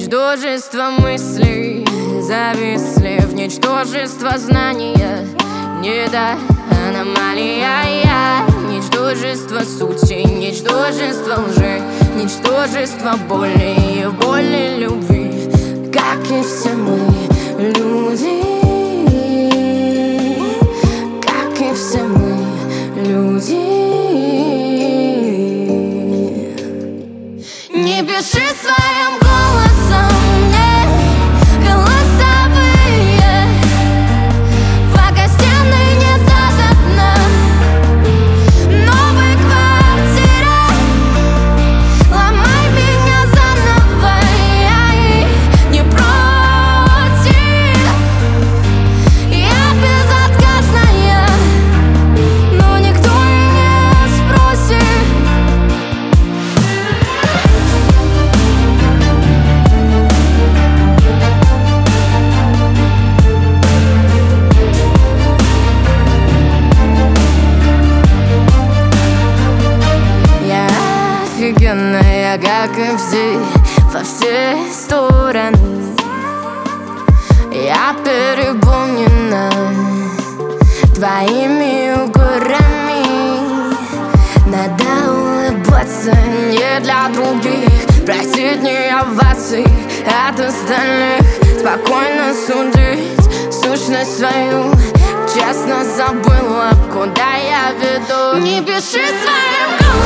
Ничтожество мыслей зависли в ничтожество знания. Не да, аномалия я. Ничтожество сути, ничтожество лжи, ничтожество боли и в боли любви. Как и все мы люди, как и все мы люди. Не пиши своим голосом мне голосовые, по гостиной не до дна. Новой квартире ломай меня заново, я и не против. Я безотказная, но никто и не спросит. Офигенная, как и все, во все стороны. Я переполнена твоими укорами. Надо улыбаться не для других, просить не оваций от остальных, спокойно судить сущность свою. Честно забыла, куда я веду. Не пиши своим голосом